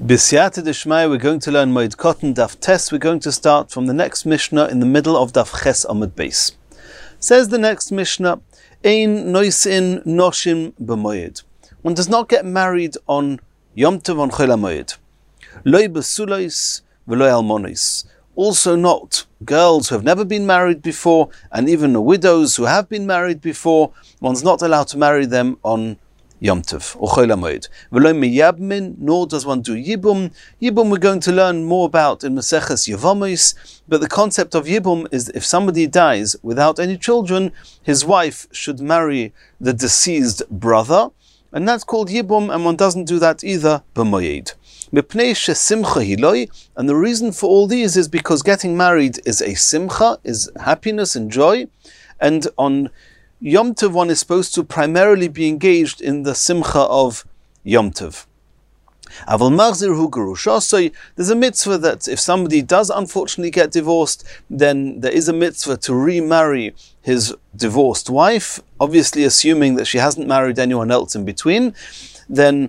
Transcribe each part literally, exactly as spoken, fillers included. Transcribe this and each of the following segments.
B'siyata d'shmaya, we're going to learn Moed Katan Daf Tes. We're going to start from the next Mishnah in the middle of Daf Ches Amud Beis. Says the next Mishnah, Ein noisin noshim b'moed. One does not get married on Yom Tov on Chol HaMoed. Loi b'sulois v'loi almonis. Also not girls who have never been married before, and even widows who have been married before. One's not allowed to marry them on Yom Tov or Chol HaMoed. V'lo miyabmin, nor does one do Yibum. Yibum we're going to learn more about in Maseches Yevamos, but the concept of Yibum is that if somebody dies without any children, his wife should marry the deceased brother, and that's called Yibum, and one doesn't do that either b'moed. Mipnei shesimcha hiloi, and the reason for all these is because getting married is a simcha, is happiness and joy, and on Yom Tov one is supposed to primarily be engaged in the simcha of Yom Tov. Aval marzir hu gerushasoi, there's a mitzvah that if somebody does unfortunately get divorced, then there is a mitzvah to remarry his divorced wife, obviously assuming that she hasn't married anyone else in between. Then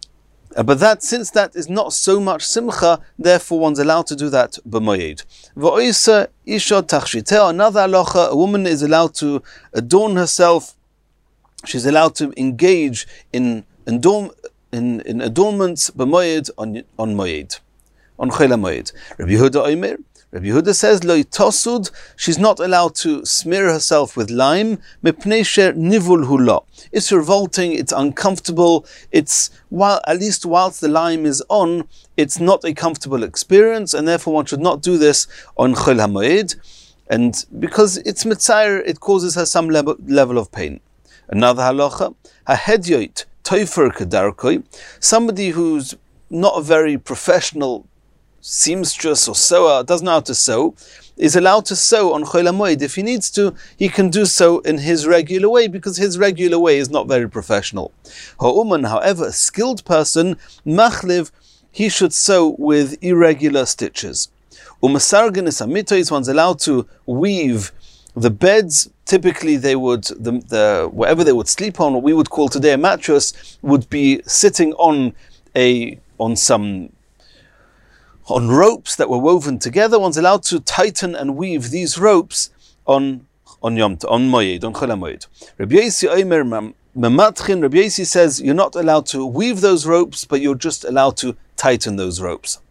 Uh, but that, since that is not so much simcha, therefore one's allowed to do that b'moed. V'oisa isha tachshiteh, another halacha, a woman is allowed to adorn herself. She's allowed to engage in adorn, in, in adornments b'moed on on moed, on Chol HaMoed. Rabbi Yehuda Omer, Rabbi Yehuda says, Lo tosud, she's not allowed to smear herself with lime, mipnei she nivul hula. It's revolting, it's uncomfortable, it's, while, at least whilst the lime is on, it's not a comfortable experience, and therefore one should not do this on Chol HaMoed, and because it's mitzair, it causes her some level, level of pain. Another halacha, ha'hedyoit toifer kedarkoi, somebody who's not a very professional seamstress or sewer, doesn't know how to sew, is allowed to sew on Chol HaMoed. If he needs to, he can do so in his regular way, because his regular way is not very professional. Ha'uman, however, a skilled person, machliv, he should sew with irregular stitches. Umasarganis amitois, one's allowed to weave the beds. Typically they would, the, the whatever they would sleep on, what we would call today a mattress, would be sitting on a on some on ropes that were woven together. One's allowed to tighten and weave these ropes on on Yom Tov, on Moed, on Chol HaMoed. Rabbi Yosi Omer Mematchin, Rabbi Yosi says you're not allowed to weave those ropes, but you're just allowed to tighten those ropes.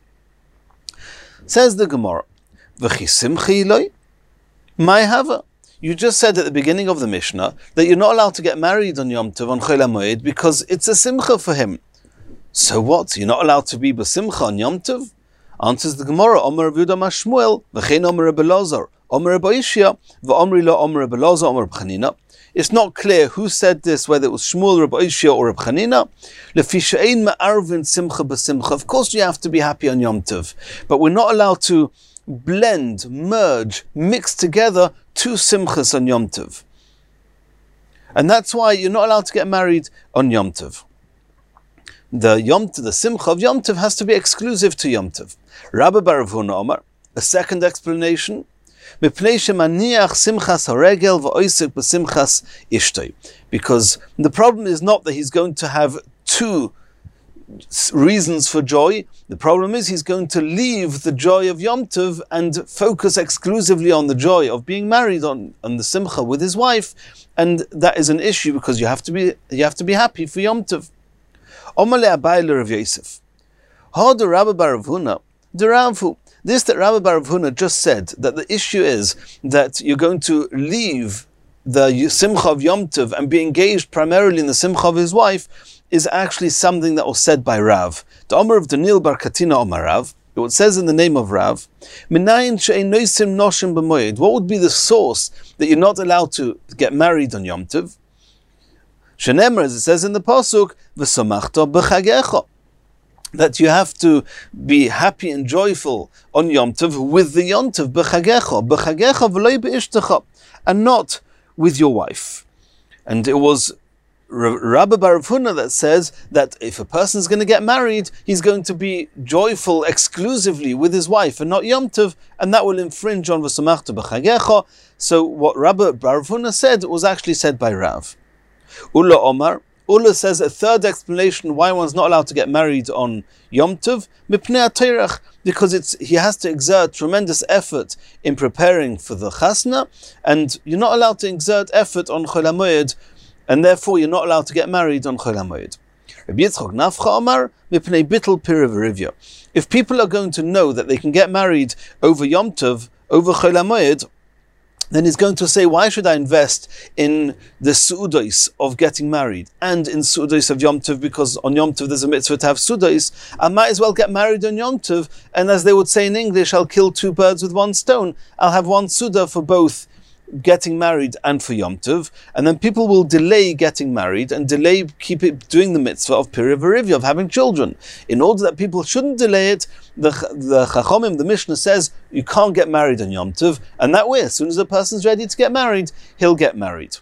Says the Gemara, V'chi simcha iloi, mai hava. You just said at the beginning of the Mishnah that you're not allowed to get married on Yom Tov, on Chol HaMoed, because it's a simcha for him. So what? You're not allowed to be b'simcha on Yom Tov? Answers the Gemara, Omer Rav Yehuda Mashmuel, v'chein Omer Rabbi Elazar, Omer Rabbi Ishia, v'omri lo Omer Rabbi Elazar, Omer Rabbi Chanina. It's not clear who said this, whether it was Shmuel, Rabbi Ishia, or Rabbi Chanina. Lefi she'ein ma'arvin simcha b'simcha. Of course you have to be happy on Yom Tov, but we're not allowed to blend, merge, mix together two simchas on Yom Tov. And that's why you're not allowed to get married on Yom Tov. The Yom Tov, the simcha of Yom Tov has to be exclusive to Yom Tov. Rabbi Bar Rav Huna Omar, a second explanation, because the problem is not that he's going to have two reasons for joy. The problem is he's going to leave the joy of Yom Tov and focus exclusively on the joy of being married on, on the simcha with his wife, and that is an issue because you have to be you have to be happy for Yom Tov. Omale Abayla Rav Yosef. How the Rabbi Bar Rav Huna, the Ravu. This that Rabbi Bar Rav Huna just said, that the issue is that you're going to leave the simcha of Yom Tov and be engaged primarily in the simcha of his wife, is actually something that was said by Rav. The Omer of Daniel Bar Katina Omer Rav, it says in the name of Rav, Minayin she'ein noisim noshim b'moed. What would be the source that you're not allowed to get married on Yom Tov? Shenemer, as it says in the pasuk, v'samachta b'chagecha, that you have to be happy and joyful on Yom Tov with the Yom Tov b'chagecha, b'chagecha v'loi b'ishtecha, and not with your wife. And it was Rabbi Bar Rav Huna that says that if a person is going to get married, he's going to be joyful exclusively with his wife and not Yom Tov, and that will infringe on v'samachta b'chagecha. So what Rabbi Bar Rav Huna said was actually said by Rav. Ula Omar, Ula says a third explanation why one's not allowed to get married on Yom Tov, mipnei haTorach, because it's he has to exert tremendous effort in preparing for the chasna, and you're not allowed to exert effort on Chol HaMoed, and therefore you're not allowed to get married on Chol HaMoed. Rabbi Yitzchok Nafcha Amar mipnei bittul pirav rivya. If people are going to know that they can get married over Yom Tov, over Chol HaMoed, then he's going to say, why should I invest in the su'udos of getting married and in su'udos of Yom Tov, because on Yom Tov there's a mitzvah to have su'udos. I might as well get married on Yom Tov, and as they would say in English, I'll kill two birds with one stone. I'll have one su'udah for both getting married and for Yom Tov, and then people will delay getting married and delay keep it doing the mitzvah of Piriv Arivya, of having children. In order that people shouldn't delay it, the the Chachomim, the Mishnah says, you can't get married on Yom Tov, and that way, as soon as a person's ready to get married, he'll get married.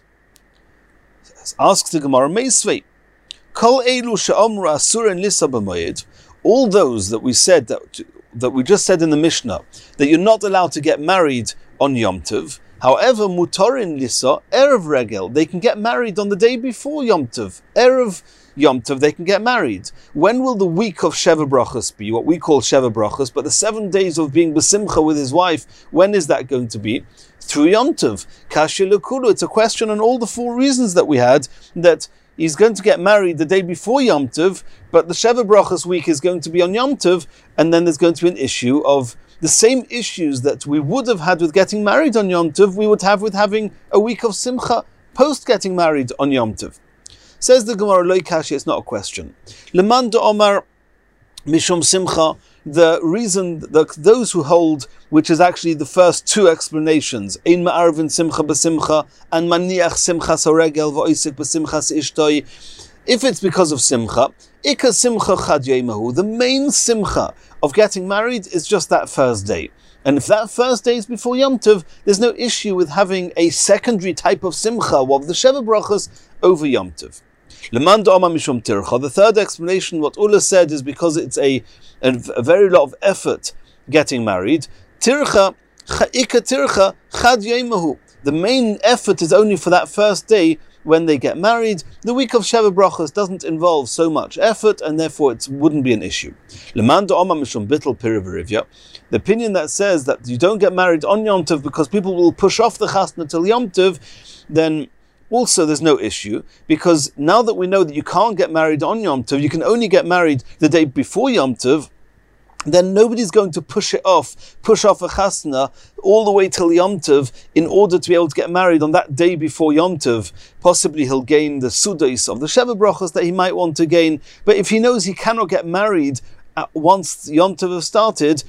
Asks the Gemara, Meisvei, Kol Eilu she'omru asur en lisa b'moed, all those that we said, that, that we just said in the Mishnah, that you're not allowed to get married on Yom Tov. However, Mutarin Lisa, Erev Regel, they can get married on the day before Yom Tov. Erev Yom Tov, they can get married. When will the week of Sheva Brachos be? What we call Sheva Brachos, but the seven days of being Besimcha with his wife, when is that going to be? Through Yom Tov. Kashi Lekulu, it's a question on all the four reasons that we had, that he's going to get married the day before Yom Tov, but the Sheva Brachos week is going to be on Yom Tov, and then there's going to be an issue of the same issues that we would have had with getting married on Yom Tov, we would have with having a week of Simcha post getting married on Yom Tov. Says the Gemara, Loi Kashi, it's not a question. Leman de Omar Mishum Simcha, the reason that those who hold, which is actually the first two explanations, Ein Ma'arvin Simcha B'Simcha, and Maniach Simcha Soregel V'Oisik B'Simcha S'Ishtoi, if it's because of Simcha, Ika Simcha Chad Yemahu, the main Simcha of getting married is just that first day. And if that first day is before Yom Tov, there's no issue with having a secondary type of Simcha, of the Sheva Brachos, over Yom Tov. Leman da'ama mishum tircha. The third explanation, what Ula said, is because it's a, a, a very lot of effort getting married. Tircha, Ika Tircha Chad Yemahu. The main effort is only for that first day when they get married. The week of Sheva Brachos doesn't involve so much effort, and therefore it wouldn't be an issue. Leman da'ama mishum bittul piriv rivya. The opinion that says that you don't get married on Yom Tov because people will push off the chasna till Yom Tov, then also there's no issue, because now that we know that you can't get married on Yom Tov, you can only get married the day before Yom Tov, then nobody's going to push it off, push off a chasna all the way till Yom Tov in order to be able to get married on that day before Yom Tov. Possibly he'll gain the sudos of the Sheva Brachos that he might want to gain, but if he knows he cannot get married at once Yom Tov have started,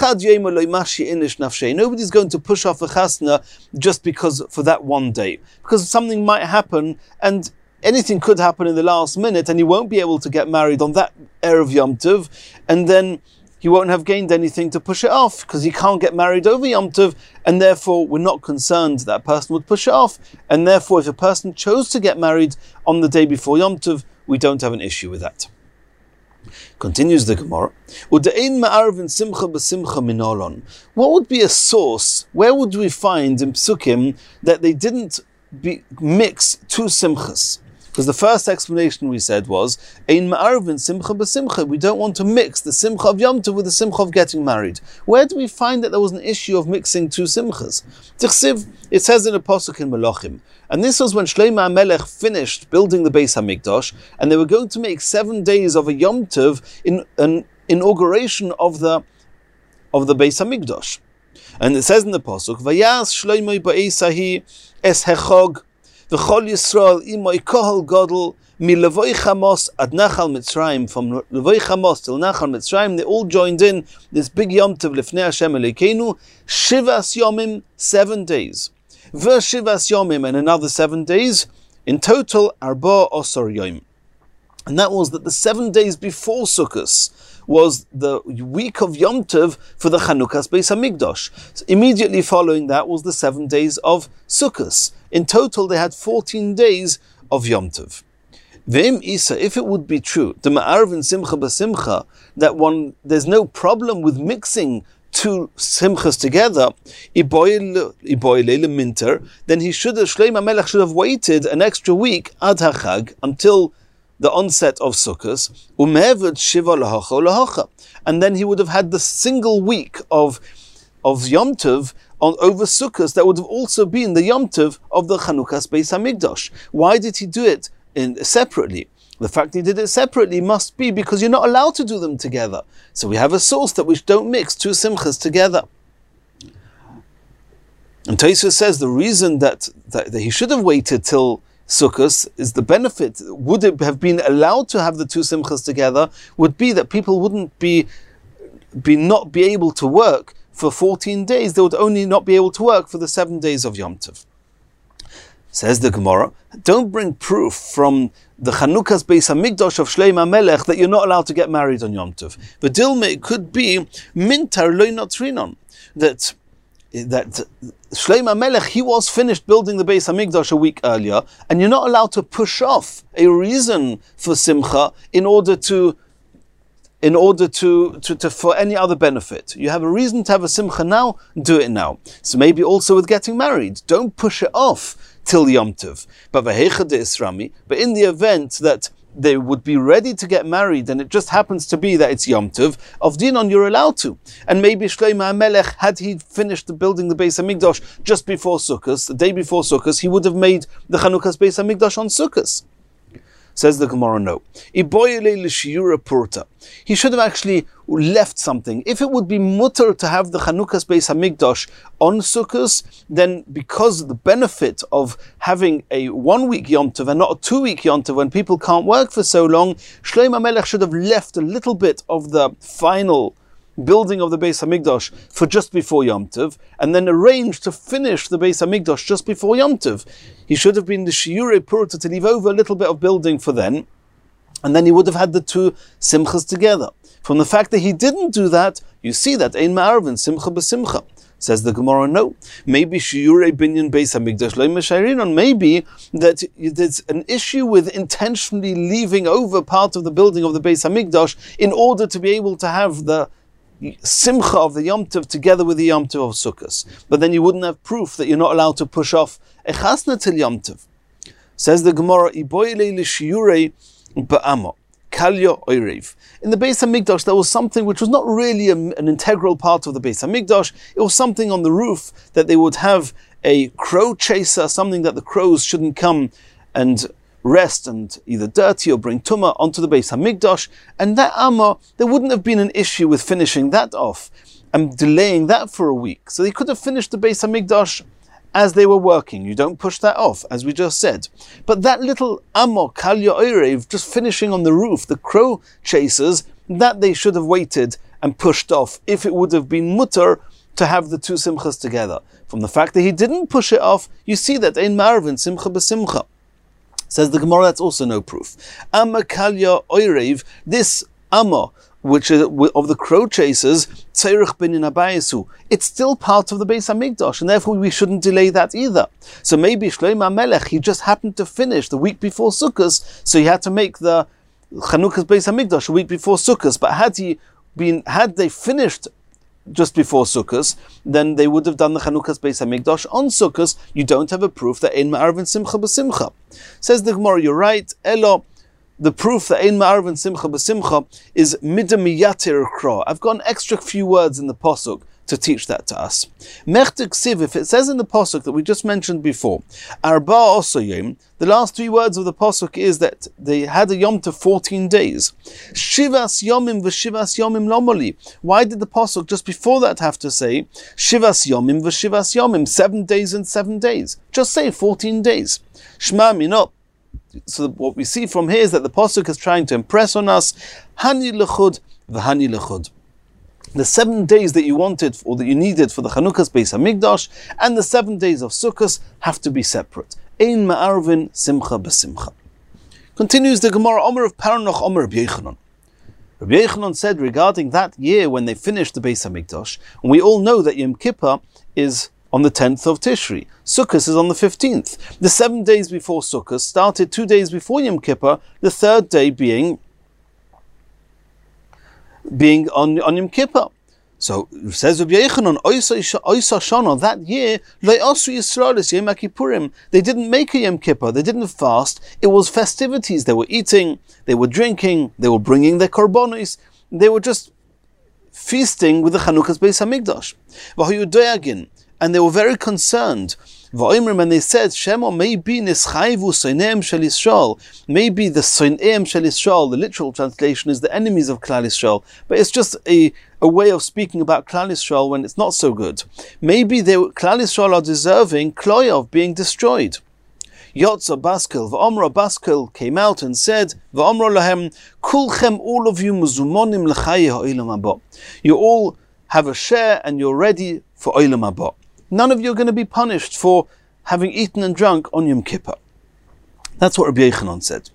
nobody's going to push off a chasna just because for that one day, because something might happen and anything could happen in the last minute, and he won't be able to get married on that erev Yom Tov, and then he won't have gained anything to push it off, because he can't get married over Yom Tov, and therefore we're not concerned that a person would push it off, and therefore if a person chose to get married on the day before Yom Tov, we don't have an issue with that. Continues the Gemara. What would be a source? Where would we find in Psukim that they didn't be, mix two simchas? Because the first explanation we said was Ein ma'arvin simcha b'simcha. We don't want to mix the simcha of Yom Tov with the simcha of getting married. Where do we find that there was an issue of mixing two simchas? Tichsiv, it says in a pasuk in Melachim, and this was when Shlomo HaMelech finished building the Beis HaMikdash, and they were going to make seven days of a Yom Tov in an inauguration of the of the Beis HaMikdash. And it says in the pasuk, Vayas Shlomo ba'esahi es hechog v'chol Yisrael imoy kohol godel mi levoi chamos ad nachal Mitzrayim, from levoi chamos till nachal Mitzrayim, they all joined in this big Yom Tov lifnei Hashem Elokeinu, shivas yomim, seven days. V'shivas yomim, and another seven days. In total, arba osor yom. And that was that the seven days before Sukkot was the week of Yom Tov for the Chanukas Beis HaMikdash. So immediately following that was the seven days of Sukkot. In total, they had fourteen days of Yom Tov. V'im isa, if it would be true, the ma'arvin simcha b'simcha, that one, there's no problem with mixing two simchas together, minter, then he should have, Shlomo HaMelech should have waited an extra week ad hachag until the onset of Sukkot, umevad shiva lahacha lahacha, and then he would have had the single week of of Yom Tov on over Sukkot that would have also been the Yom Tov of the Chanukas Beis Hamikdash. Why did he do it in separately? The fact he did it separately must be because you're not allowed to do them together. So we have a source that we don't mix two simchas together. And Tosfos says the reason that, that, that he should have waited till Sukkot is the benefit. Would it have been allowed to have the two simchas together? Would be that people wouldn't be, be not be able to work for fourteen days. They would only not be able to work for the seven days of Yom Tov. Says the Gemara, don't bring proof from the Chanukas Beis Hamikdash of Shlomo Melech that you're not allowed to get married on Yom Tov. But Dilma, it could be mintar lo notrinon, that that Shlomo Melech, he was finished building the Beis Hamikdash a week earlier, and you're not allowed to push off a reason for simcha in order to in order to, to, to for any other benefit. You have a reason to have a simcha now, do it now. So maybe also with getting married, don't push it off till Yom Tov. But but in the event that they would be ready to get married and it just happens to be that it's Yom Tov, of Dinon you're allowed to. And maybe Shlomo HaMelech, had he finished the building the Beis Hamikdash just before Sukkot, the day before Sukkot, he would have made the Chanukas Beis Hamikdash on Sukkot. Says the Gemara, no. He should have actually left something. If it would be mutter to have the Chanukas Beis Hamikdash on Sukkot, then because of the benefit of having a one-week Yom Tov and not a two-week Yom Tov when people can't work for so long, Shlomo Melech should have left a little bit of the final building of the Beis Hamikdash for just before Yom Tov, and then arranged to finish the Beis Hamikdash just before Yom Tov. He should have been the Shiurei Purta to leave over a little bit of building for then, and then he would have had the two simchas together. From the fact that he didn't do that, you see that Ein Ma'arvin Simcha B'Simcha. Says the Gemara, no. Maybe Shiurei Binyan Beis Hamikdash Lo Meshayrinon. Maybe that there's an issue with intentionally leaving over part of the building of the Beis Hamikdash in order to be able to have the simcha of the Yom Tov together with the Yom Tov of Sukkot. But then you wouldn't have proof that you're not allowed to push off a chasna till Yom Tov. Says the Gemara, Iboyle l'shiurei ba'amo kalyo oirev. In the Beis Hamikdash, there was something which was not really a, an integral part of the Beis Hamikdash. It was something on the roof that they would have a crow chaser, something that the crows shouldn't come and rest and either dirty or bring tumah onto the Beis Hamikdash, and that Amma, there wouldn't have been an issue with finishing that off and delaying that for a week. So they could have finished the Beis Hamikdash as they were working. You don't push that off, as we just said. But that little Amma Kalya Oirev, just finishing on the roof, the crow chasers, that they should have waited and pushed off if it would have been mutter to have the two simchas together. From the fact that he didn't push it off, you see that Ein Ma'arvin Simcha B'Simcha. Says the Gemara, that's also no proof. Amma Kalya Oirev, this Amma, which is of the crow chasers, Tzerich Binyan Abayesu, it's still part of the Beis Hamikdash, and therefore we shouldn't delay that either. So maybe Shlomo HaMelech, he just happened to finish the week before Sukkot, so he had to make the Chanukas Beis Hamikdash a week before Sukkot. But had he been, had they finished just before Sukkot, then they would have done the Chanukas Beis Hamikdash on Sukkot. You don't have a proof that Ein Ma'arvin Simcha B'Simcha. Says the Gemara, you're right. Elo, the proof that Ein Ma'arvin Simcha B'Simcha is Mida Miyatir Kra. I've got an extra few words in the Pasuk to teach that to us. Mechtek Siv, if it says in the Pasuk that we just mentioned before, Arba Osoyim, the last three words of the Pasuk is that they had a Yom to fourteen days. Shivas Yomim v'Shivas Yomim Lomoli. Why did the Pasuk just before that have to say Shivas Yomim v'Shivas Yomim, seven days and seven days? Just say fourteen days. Shma Minot. So what we see from here is that the Pasuk is trying to impress on us Hani Lechud v'Hani Lechud. The seven days that you wanted or that you needed for the Chanukas Beis Hamikdash and the seven days of Sukkot have to be separate. Ein Ma'arvin Simcha B'Simcha. Continues the Gemara, Omer of Parnoch, Omer Rabbi Yochanan. Rabbi Yochanan said regarding that year when they finished the Beis Hamikdash, and we all know that Yom Kippur is on the tenth of Tishri. Sukkot is on the fifteenth. The seven days before Sukkot started two days before Yom Kippur, the third day being being on, on Yom Kippur. So it says Rabbi Yochanan, Oisa Shana, that year, Le'asu Yisraelis Yom Kippurim, they didn't make a Yom Kippur, they didn't fast, it was festivities, they were eating, they were drinking, they were bringing their korbanos, they were just feasting with the Chanukas Beis HaMikdash. V'hayu doyagin, and they were very concerned. V'oimrim, and they said, Shemo, maybe nischayvu soineim shel Yisrael, maybe the soineim shel Yisrael, the literal translation is the enemies of Klal Yisrael, but it's just a, a way of speaking about Klal Yisrael when it's not so good. Maybe they, Klal Yisrael are deserving kloya of being destroyed. Yotza Baskel, V'omra Baskel came out and said, V'omra lahem, kulchem, all of you muzumonim l'chaye ha'olam haba. You all have a share and you're ready for olam haba. None of you are going to be punished for having eaten and drunk on Yom Kippur. That's what Rabbi Yochanan said.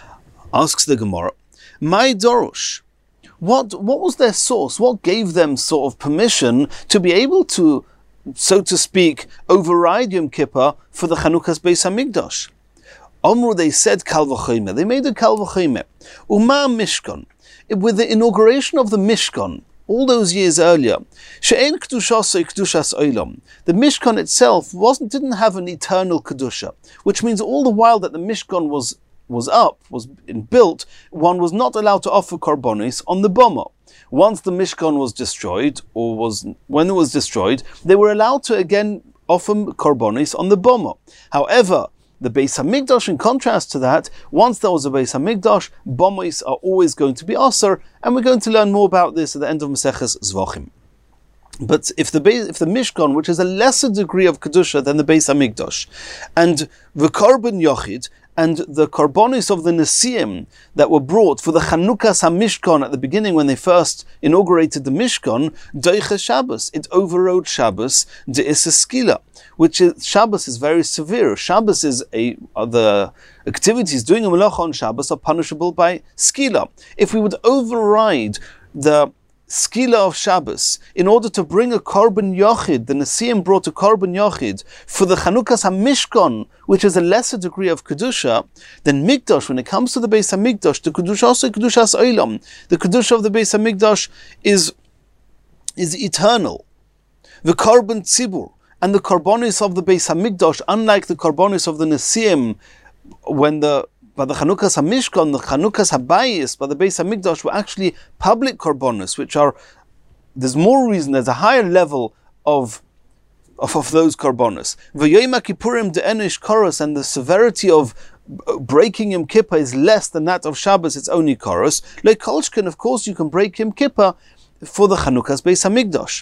Asks the Gemara, my Dorosh, what, what was their source? What gave them sort of permission to be able to, so to speak, override Yom Kippur for the Chanukas Beis HaMikdash? Omru, they said Kal V'chomer. They made a Kal V'chomer. Uma Mishkan. With the inauguration of the Mishkan, all those years earlier, She'en Kedushas Kedushas Olam. The Mishkan itself wasn't didn't have an eternal Kedusha, which means all the while that the Mishkan was was up, was built, one was not allowed to offer korbanos on the Boma. Once the Mishkan was destroyed, or was when it was destroyed, they were allowed to again offer korbanos on the Boma. However, the Beis HaMikdash, in contrast to that, once there was a Beis HaMikdash, bomos are always going to be aser, and we're going to learn more about this at the end of Maseches Zvachim. But if the if the Mishkan, which is a lesser degree of Kedusha than the Beis HaMikdash, and the Korban Yochid, and the Korbanos of the Nesiim that were brought for the Chanukas HaMishkan at the beginning when they first inaugurated the Mishkan, Doiche Shabbos, it overrode Shabbos, De'is Skila, which is, Shabbos is very severe. Shabbos is a, uh, the activities doing a melacha on Shabbos are punishable by Skila. If we would override the Skila of Shabbos in order to bring a Korban Yochid, the Nesiim brought a Korban Yochid for the Chanukas HaMishkan, which is a lesser degree of Kedusha, then Mikdash, when it comes to the Beis HaMikdash, the Kedusha also Kedushas Olam, the Kedusha of the Beis HaMikdash is, is eternal. The Korban Tzibur, and the Korbanos of the Beis HaMikdash, unlike the Korbanos of the Nesiim, when the by the Chanukas HaMishkan, the Chanukas HaBayis, by the Beis HaMikdash were actually public Korbanos, which are, there's more reason, there's a higher level of of, of those Korbanos. V'yoyim HaKippurim de'enish koros, and the severity of breaking Yom Kippur is less than that of Shabbos, it's only koros. Like Kolshkin, of course you can break Yom Kippur for the Chanukas Beis HaMikdash.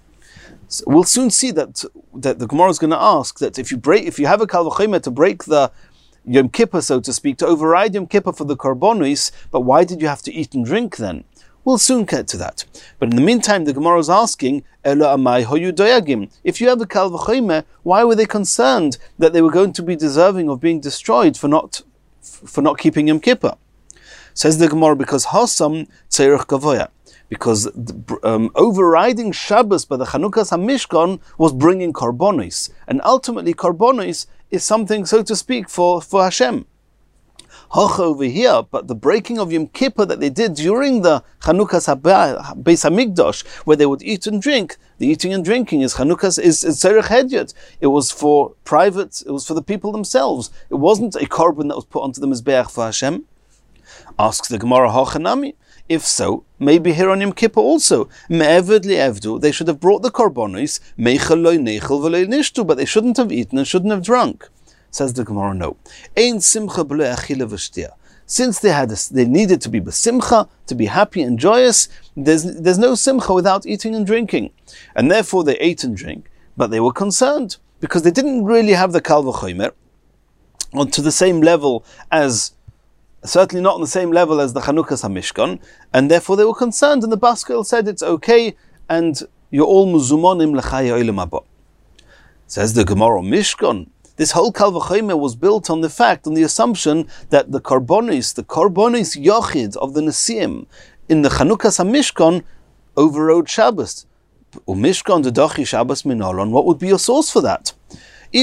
So we'll soon see that, that the Gemara is going to ask that if you break, if you have a Kal V'chomer to break the Yom Kippur, so to speak, to override Yom Kippur for the Korbanos, but why did you have to eat and drink then? We'll soon get to that. But in the meantime, the Gemara is asking, Ela amai hoyu doyagim. If you have a Kal V'chomer, why were they concerned that they were going to be deserving of being destroyed for not for not keeping Yom Kippur? Says the Gemara, because Hasam Tzerich Gavoya. Because um, overriding Shabbos by the Chanukas HaMishkan was bringing Korbanos. And ultimately Korbanos is something, so to speak, for, for Hashem. Hoch over here, but the breaking of Yom Kippur that they did during the Chanukas Beis HaMikdash, where they would eat and drink, the eating and drinking is Chanukas, is Tzerich Hedyot. It was for private, it was for the people themselves. It wasn't a korban that was put onto the Mizbeach for Hashem. Asks the Gemara, Hochanami. If so, maybe here on Yom Kippur also, me'eved li'evdu, they should have brought the korbanos, meichel loy neichel v'loy nishtu, but they shouldn't have eaten and shouldn't have drunk. Says the Gemara, no. Ein simcha b'lo achila v'shtia. Since they had, a, they needed to be b'simcha, to be happy and joyous, there's, there's no simcha without eating and drinking. And therefore they ate and drank, but they were concerned, because they didn't really have the Kal V'chomer on to the same level as certainly not on the same level as the Chanukas HaMishkan, and therefore they were concerned, and the Baskel said it's okay, and you're all muzumonim l'chaye olam haba. Says the Gemara, Mishkan, this whole Kal V'chomer was built on the fact, on the assumption that the Korbanos, the Korbanos Yochid of the Nesiim, in the Chanukas HaMishkan, overrode Shabbos. Umishkan dedachi Shabbos minalon, what would be your source for that? Are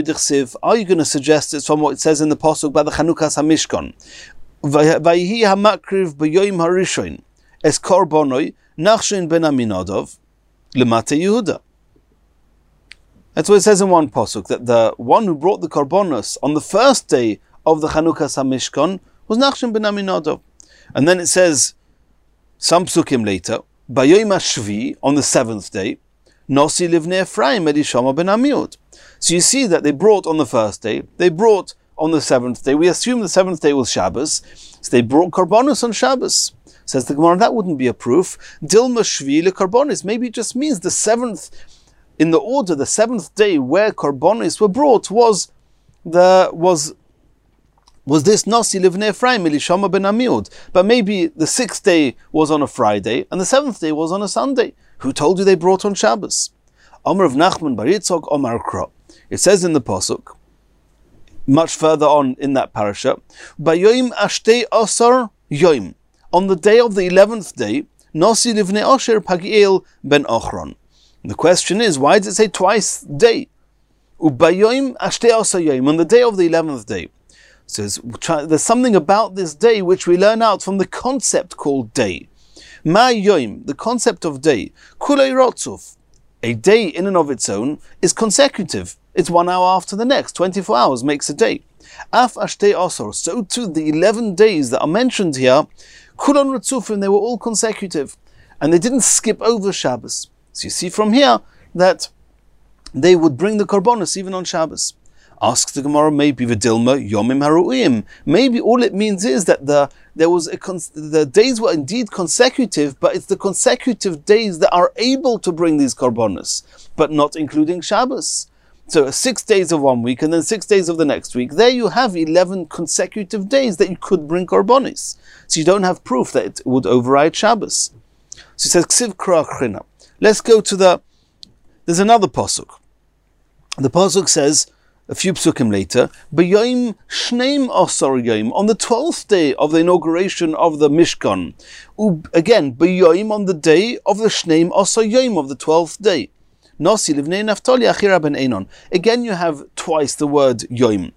you going to suggest it's from what it says in the Pasuk by the Chanukas HaMishkan? Vayhi hamakriv b'yoyim harishon es korbonoi nachshin ben Aminadov. Lemate Yehuda. That's what it says in one pasuk, that the one who brought the korbanos on the first day of the Chanukas HaMishkan was Nachshon ben Aminadab. And then it says, some psukim later, Bayom HaShvi, on the seventh day, Nosi livnei Ephraim Elishama ben Amiud. So you see that they brought on the first day, they brought on the seventh day. We assume the seventh day was Shabbos, so they brought korbanos on Shabbos. Says the Gemara, that wouldn't be a proof. Dilma Shvi le korbanos. Maybe it just means the seventh, in the order, the seventh day where korbanos were brought was the was was this Nasi livnei Ephraim Elishama ben Amiud. But maybe the sixth day was on a Friday and the seventh day was on a Sunday. Who told you they brought on Shabbos? Omer of Nachman bar Yitzchok Omar Kra. It says in the pasuk, much further on in that parasha, Bayoim ashtei asar yoim. On the day of the eleventh day, Nasi livnei Osher Pagiel ben Ochron. The question is, why does it say twice day? Ubayoim ashtei asar yoim. On the day of the eleventh day. It says, there's something about this day which we learn out from the concept called day. Ma yoim, the concept of day. Kulei rotzuf. A day in and of its own is consecutive. It's one hour after the next. twenty-four hours makes a day. Af ashtei asar. So too the eleven days that are mentioned here, kulon retzufim, they were all consecutive. And they didn't skip over Shabbos. So you see from here that they would bring the korbanos even on Shabbos. Asks the Gemara, maybe v'dilma yomim haru'im. Maybe all it means is that the there was a cons- the days were indeed consecutive, but it's the consecutive days that are able to bring these korbanos, but not including Shabbos. So six days of one week and then six days of the next week. There you have eleven consecutive days that you could bring korbanos. So you don't have proof that it would override Shabbos. So he says, Ksiv Kra China. Let's go to the. There's another pasuk. The pasuk says, a few psukim later, B'yoim shneim asar yoim, on the twelfth day of the inauguration of the Mishkan. U, again, B'yoim, on the day of the shneim asar yoim, of the twelfth day. Nasi livnei Naftali achira ben Einon. Again, you have twice the word yoim.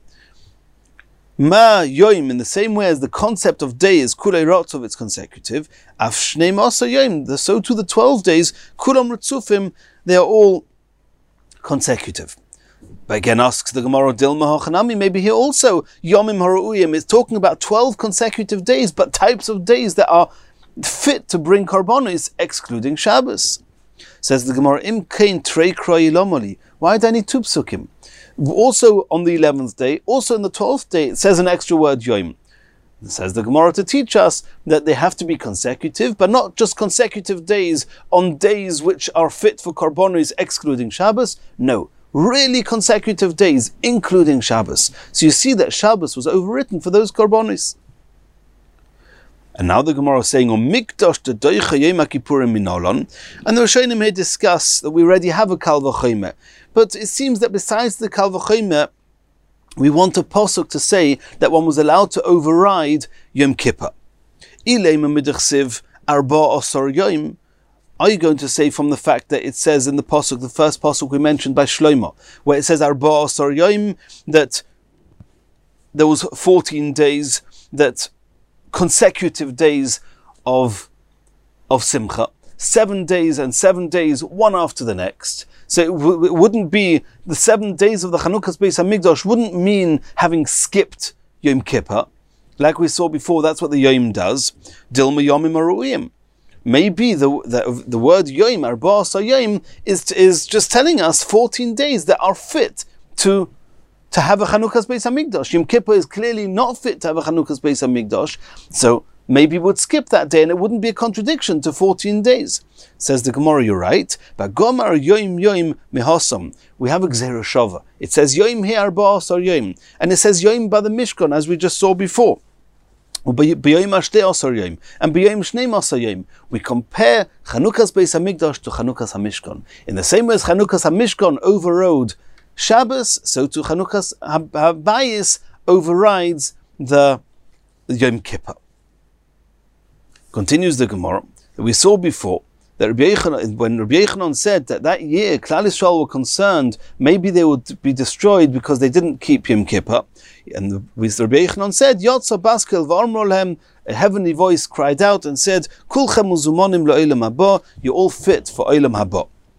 Ma yoim, in the same way as the concept of day is kulei rotzov, it's consecutive. Af shneim asar yoim, so too the twelve days, kulam retzufim, they are all consecutive. But again, asks the Gemara, Dilma Hochanami, maybe here also, Yomim Haru'uyim is talking about twelve consecutive days, but types of days that are fit to bring korbanos, excluding Shabbos. Says the Gemara, Im Kain Trei Kroi Lomoli. Why do I need two psukim? Also on the eleventh day, also in the twelfth day, it says an extra word, Yom. It says the Gemara to teach us that they have to be consecutive, but not just consecutive days on days which are fit for korbanos, excluding Shabbos. No. Really consecutive days, including Shabbos. So you see that Shabbos was overwritten for those korbanos. And now the Gemara is saying, "O mikdash de doicha yom kippurim minolon," and the Rishonim here discuss that we already have a kal v'chomer, but it seems that besides the kal v'chomer, we want a pasuk to say that one was allowed to override Yom Kippur. Ilei memidachsiv arba asar yom. Are you going to say from the fact that it says in the pasuk, the first pasuk we mentioned by Shlomo, where it says Arba Asar Yom, that there was fourteen days, that consecutive days of of Simcha, seven days and seven days, one after the next. So it, w- it wouldn't be the seven days of the Chanukas Beis Hamikdash wouldn't mean having skipped Yom Kippur, like we saw before. That's what the Yom does. Dilma Yomim Aru'im. Maybe the, the the word Yom, Arba Asar Yom, is is just telling us fourteen days that are fit to to have a Chanukas Beis Hamikdash. Yom Kippur is clearly not fit to have a Chanukas Beis Hamikdash, so maybe we would skip that day and it wouldn't be a contradiction to fourteen days. Says the Gemara, you're right. But Gomar Yom Yom Mehasam, we have a Gzeira Shava. It says Yom here Arba Asar Yom, and it says Yom by the Mishkan, as we just saw before. And b'yoyim shneim asar yom, we compare Chanukas Beis Hamikdash to Chanukas HaMishkan. In the same way as Chanukas HaMishkan overrode Shabbos, so too Chanukas HaBayis overrides the Yom Kippur. Continues the Gemara that we saw before that Rabbi Yochanan, when Rabbi Yochanan said that that year Klal Yisrael were concerned, maybe they would be destroyed because they didn't keep Yom Kippur. And Rabbi Yochanan said, Yotza Baskel v'Armolhem, a heavenly voice cried out and said, Kulchem uzumonim la'olam haba, you're all fit for olam haba.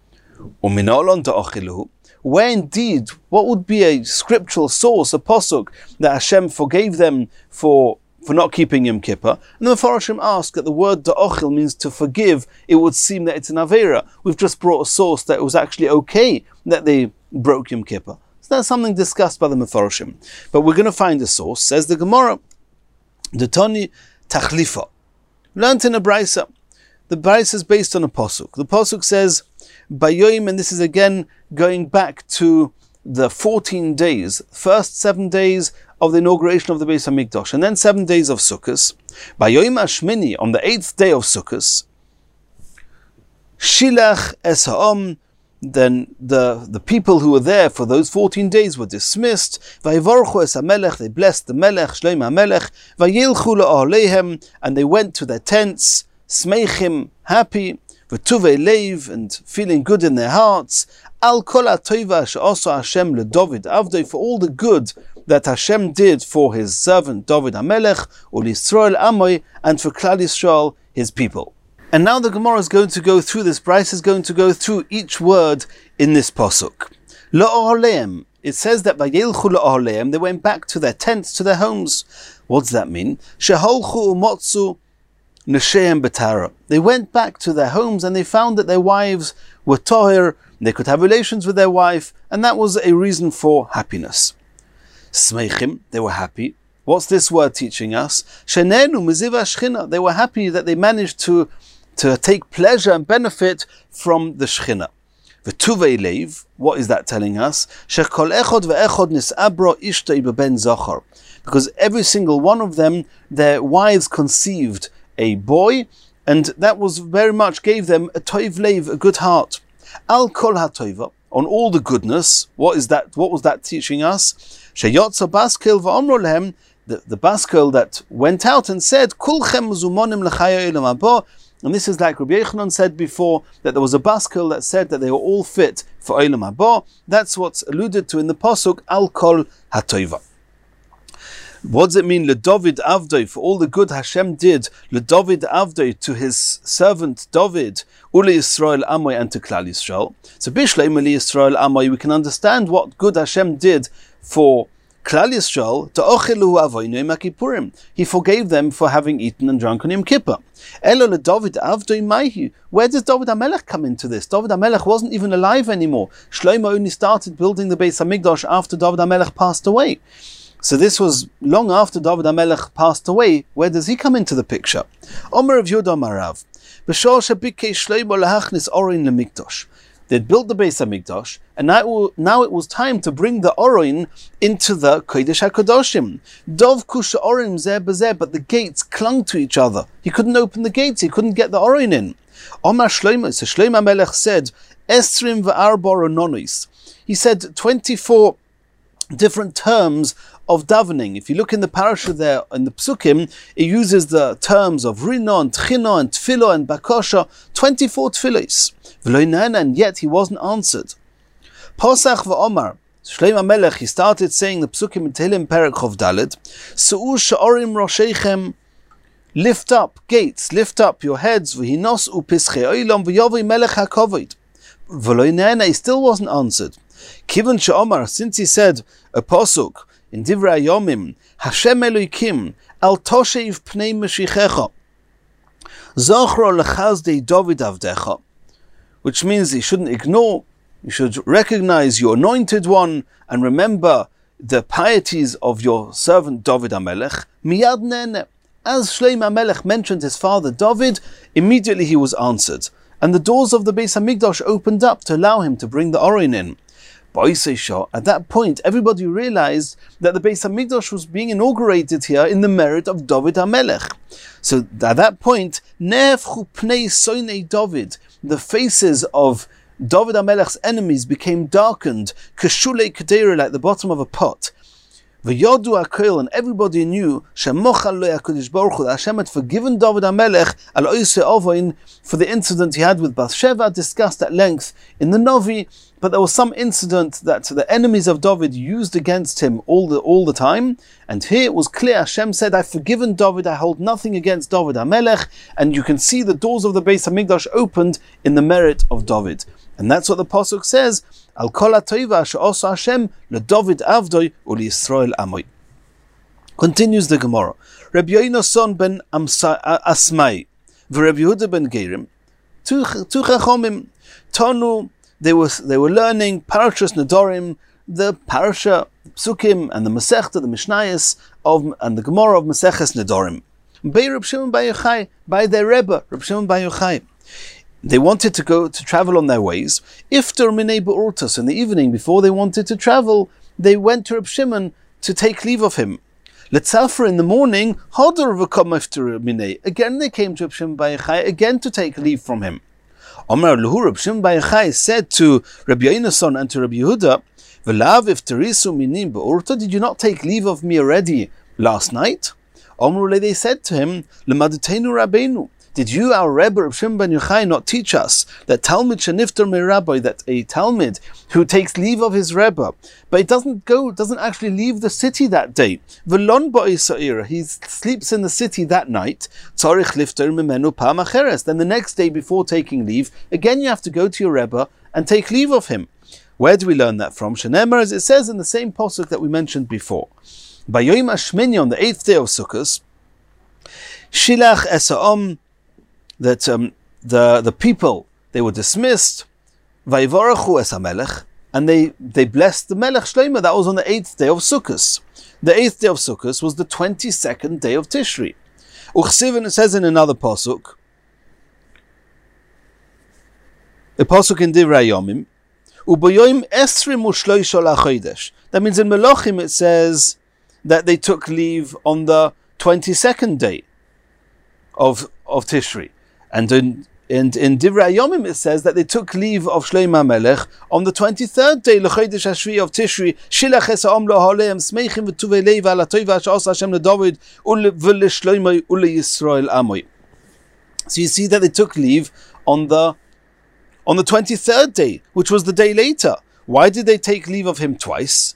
Uminolon ta'ochiluhu. Where indeed, what would be a scriptural source, a posuk, that Hashem forgave them for, for not keeping Yom Kippur? And the Mefarshim ask that the word da'ochil means to forgive. It would seem that it's an Aveira. We've just brought a source that it was actually okay that they broke Yom Kippur. So that's something discussed by the Mefarshim. But we're going to find a source. Says the Gemara, Detoni Tachlifa. Learned in a Braisa. The Braisa is based on a posuk. The posuk says, Bayoim, and this is again going back to the fourteen days, first seven days of the inauguration of the Beis HaMikdash, and then seven days of Sukkot. Bayoim Ashmini, on the eighth day of Sukkot, Shilach es ha'om, then the, the people who were there for those fourteen days were dismissed. Vayivorchu es HaMelech, they blessed the Melech, Shloim HaMelech, Vayilchu le'ohleihem, and they went to their tents, Smeichim, happy, V'tuvei leiv, and feeling good in their hearts. Al kol ha'toiva she'asa Hashem leDavid Avdoi, for all the good that Hashem did for his servant David HaMelech, u'Yisrael Amoy, and for Klal Yisrael, his people. And now the Gemara is going to go through this. Bryce is going to go through each word in this pasuk. La'ohleihem. It says that Vayilchu la'ohleihem, they went back to their tents, to their homes. What does that mean? Sheholchu u'motzu Nesheim Betara. They went back to their homes and they found that their wives were tohir, they could have relations with their wife, and that was a reason for happiness. Smeichim, they were happy. What's this word teaching us? Shenenu Miziva Shchina, they were happy that they managed to, to take pleasure and benefit from the Shchina. V'tuvei leiv, what is that telling us? Shekol echod ve'echod nis'abro ishtoi beben zochar. Because every single one of them, their wives conceived a boy, and that was very much gave them a toiv leiv, a good heart. Al kol hatoiva, on all the goodness. What is that? What was that teaching us? Sheyotza baskel va'omro lehem, the the baskel that went out and said, Kulchem zumonim l'chaya olam haba. And this is like Rabbi Yochanan said before, that there was a baskel that said that they were all fit for olam haba. That's what's alluded to in the pasuk Al kol hatoiva. What does it mean, LeDavid Avdoi, for all the good Hashem did, LeDavid Avdoi, to his servant David, Ule Yisrael Amoy, and to Klal Yisrael. So Bishleim Ule Yisrael Amoy, we can understand what good Hashem did for Klal Yisrael, Ta'ochilu Avoinu Yom Kippurim. He forgave them for having eaten and drunk on Yom Kippur. Elo LeDavid Avdoi Maihi. Where does David HaMelech come into this? David HaMelech wasn't even alive anymore. Shlomo only started building the Beis HaMikdash after David HaMelech passed away. So this was long after David HaMelech passed away. Where does he come into the picture? Omer of Yehuda Marav. B'shor shebikei Shlomo lahachnis Orin lemikdash. They'd built the Beis HaMikdash, and now, now it was time to bring the Orin into the Kodesh HaKadoshim. Dov kusha Orim zeh b'zeh, but the gates clung to each other. He couldn't open the gates, he couldn't get the Orin in. Omer Shlomo, so Shlomo HaMelech said, Esrim v'arbor ononis. He said twenty-four different terms of davening. If you look in the parasha there, in the psukim, it uses the terms of Rino and Tchino and Tfilo and Bakosha, twenty-four tfilos. And yet he wasn't answered. Posach v'omar, Shlomo HaMelech, he started saying the psukim in Tehillim Perek Chov Daled, Su'u sha'orim rosheichem, lift up gates, lift up your heads, v'hinos u'pischei oilam v'yovi melech ha'kovod. V'lo he still wasn't answered. Kivan she'omar, since he said a posuk in Divrei Yomim, Hashem Eloikim, al toshev pnei meshichecha, zochro lechazdei David avdecha, which means he shouldn't ignore, you should recognize your anointed one and remember the pieties of your servant David HaMelech. Miyad nene, as Shlomo HaMelech mentioned his father David, immediately he was answered, and the doors of the Beis HaMikdash opened up to allow him to bring the Orin in. At that point, everybody realized that the Beis HaMikdash was being inaugurated here in the merit of David HaMelech. So at that point, Nefchu pnei soinei David, the faces of David HaMelech's enemies became darkened, keshulei kedera, like the bottom of a pot. V'yodu hakol, and everybody knew shemochal lo HaKadosh Baruch Hu, that Hashem had forgiven David HaMelech al oisei ovoin for the incident he had with Bathsheba, discussed at length in the Novi. but there was some incident that the enemies of David used against him all the all the time. And here it was clear, Hashem said, I've forgiven David, I hold nothing against David HaMelech, and you can see the doors of the Beis HaMikdash opened in the merit of David. And that's what the Pasuk says, Al kol ha'toiva she'osa Hashem leDavid avdoi u'liYisrael amoy. Continues the Gemara. Rabbi Yonason ben Asmai v'Rabbi Yehuda ben Gerim, two chachomim, Tonu, they were they were learning Parashas Nedorim, the parasha, the Psukim, and the Masechta, the Mishnayos of and the Gemara of Maseches Nedorim. By Reb Shimon bar Yochai, by their Rebbe, Reb Shimon bar Yochai. They wanted to go to travel on their ways. Iftar minei be'urtas, in the evening before they wanted to travel, they went to Reb Shimon to take leave of him. Letzafra, in the morning, Hadar v'kom iftar minei. Again they came to Reb Shimon bar Yochai again to take leave from him. Omar Lahu, Reb Shimon bar Yochai said to Rabbi Yonason and to Rabbi Yehuda, V'lav iftarisu minim be'urta, did you not take leave of me already last night? Omar, they said to him, L'madutenu Rabbeinu, did you, our Rebbe, Reb Shimon bar Yochai, not teach us that Talmid sheniftar me'Rabbi, that a Talmid who takes leave of his Rebbe, but it doesn't go, doesn't actually leave the city that day. V'lon ba'isa'ir, he sleeps in the city that night. Tzarich liftar mimenu pam acheres. Then the next day before taking leave, again you have to go to your Rebbe and take leave of him. Where do we learn that from? Shenemar, as it says in the same pasuk that we mentioned before. By Yom Hashmini, on the eighth day of Sukkot, Shilach esa'om, that um, the the people, they were dismissed, Vayvorachu es HaMelech, and they, they blessed the Melech Shlomo. That was on the eighth day of Sukkot. The eighth day of Sukkot was the twenty-second day of Tishri. Uchsiv, and it says in another pasuk, the pasuk in Divrei Yomim, Uboyoim esrim u'shloisha lachodesh. That means in Melachim it says that they took leave on the twenty-second day of of Tishri. And in, in, in Divrei Yomim it says that they took leave of Shlomo HaMelech on the twenty-third day, L'chodesh Hashvi of Tishri, Shilach esa'om lo'holeim, smeichim v'tuvei lei v'alatoiva she'asa Hashem leDavid u'leShlomo u'leYisrael amoy. So you see that they took leave on the on the twenty-third day, which was the day later. Why did they take leave of him twice?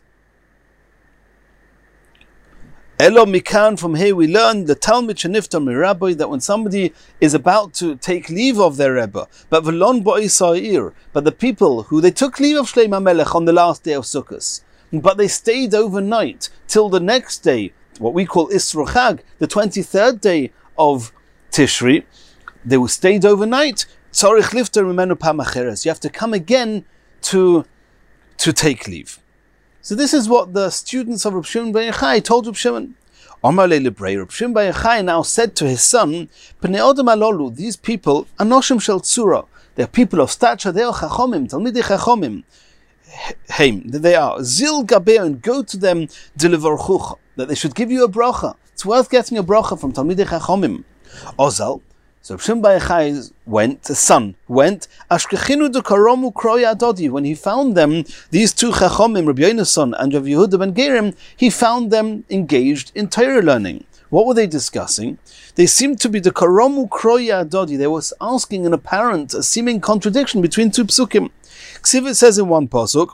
Elo Mikan, from here we learn the Talmid sheniftar me'Rabbi, that when somebody is about to take leave of their Rebbe, but v'lon ba'isa'ir, but the people who they took leave of Shlomo HaMelech on the last day of Sukkot, but they stayed overnight till the next day, what we call Isra Chag, the twenty-third day of Tishri, they were stayed overnight. Tzarich liftar mimenu pam acheres. You have to come again to to take leave. So this is what the students of Reb Shimon bar Yochai told Reb Shimon. Omar le Lebrei, Reb Shimon bar Yochai now said to his son, Pnei Odom alolu, these people, anoshim shel tzura, they are people of stature, they are chachomim, talmidei chachomim. Heim, they are. Zil gaber, and go to them, deliverchucha, that they should give you a bracha. It's worth getting a bracha from talmidei chachomim. Ozal, so Reb Shimon bar Yochai went, the son went, Ashkechinu de karomu kroya adodi. When he found them, these two chachomim, Rabbi Yonason and Rabbi Yehuda ben Gerim, he found them engaged in Torah learning. What were they discussing? They seemed to be the karomu kroya adodi. They were asking an apparent, a seeming contradiction between two psukim. Ksiv, it says in one pasuk,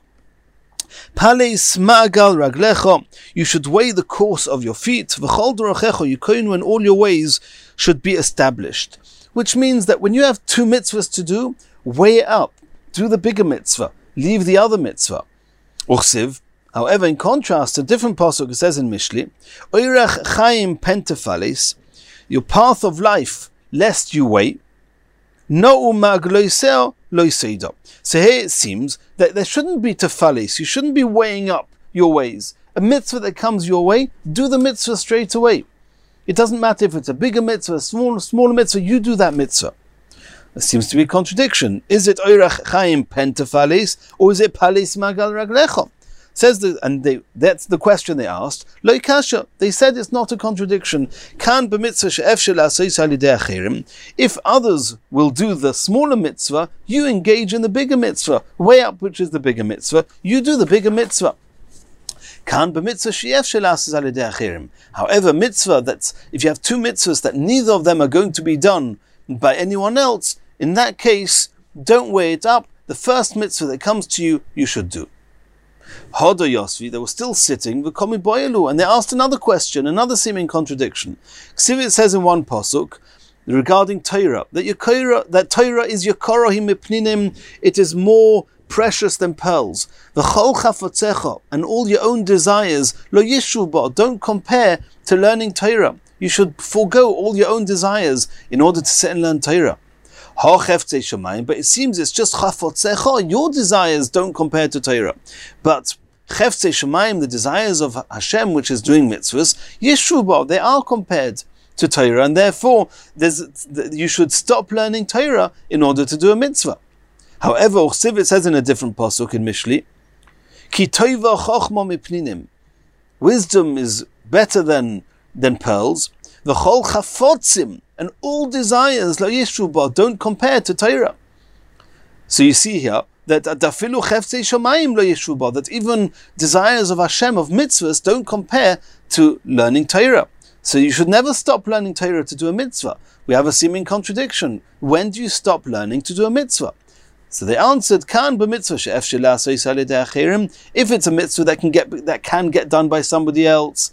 Palei smagal raglecha, you should weigh the course of your feet. V'chol dorochecha, yikoinu, and all your ways should be established. Which means that when you have two mitzvahs to do, weigh it up. Do the bigger mitzvah. Leave the other mitzvah. Uchsiv, however, in contrast, a different pasuk, it says in Mishli, Oirach chaim pentefales, your path of life, lest you weigh. No umagloiseo loiseida. So here it seems that there shouldn't be tefales. You shouldn't be weighing up your ways. A mitzvah that comes your way, do the mitzvah straight away. It doesn't matter if it's a bigger mitzvah, a small, smaller mitzvah, you do that mitzvah. There seems to be a contradiction. Is it oirach chaim pentefales, or is it pales magal raglecha? Says the, and they, that's the question they asked. Lo kasha, they said it's not a contradiction. Kan b'mitzvah she'ef shel asois al yidei acherim. If others will do the smaller mitzvah, you engage in the bigger mitzvah. Weigh up which is the bigger mitzvah. You do the bigger mitzvah. Kan b'mitzvah she'ef shel asois al yidei acherim. However, mitzvah that's if you have two mitzvahs that neither of them are going to be done by anyone else, in that case, don't weigh it up. the first mitzvah that comes to you, you should do. Hodo Yosvi, they were still sitting, v'komi boyalu, and they asked another question, another seeming contradiction. Ksiv, it says in one pasuk, regarding Torah, that your Torah, that Torah is yokorohi mipninim, it is more precious than pearls. V'chol chafotzecha, and all your own desires, lo yishu ba, don't compare to learning Torah. You should forego all your own desires in order to sit and learn Torah. Ha cheftzei shamayim, but it seems it's just chafotzecha, your desires don't compare to Torah. But cheftzei shamayim, the desires of Hashem, which is doing mitzvahs, yishu ba, they are compared to Torah, and therefore there's, you should stop learning Torah in order to do a mitzvah. However, Uchsiv, it says in a different pasuk in Mishli, Ki toiva chochma mipninim, wisdom is better than, than pearls, v'chol chafotzim, and all desires, lo yishuba, don't compare to Torah. So you see here, that dafilu cheftzei shamayim lo yishuba, that even desires of Hashem, of mitzvahs, don't compare to learning Torah. So you should never stop learning Torah to do a mitzvah. We have a seeming contradiction. When do you stop learning to do a mitzvah? So they answered, "Kan b'mitzvah she'ef she'la'asei salidei acherim." If it's a mitzvah that can get that can get done by somebody else,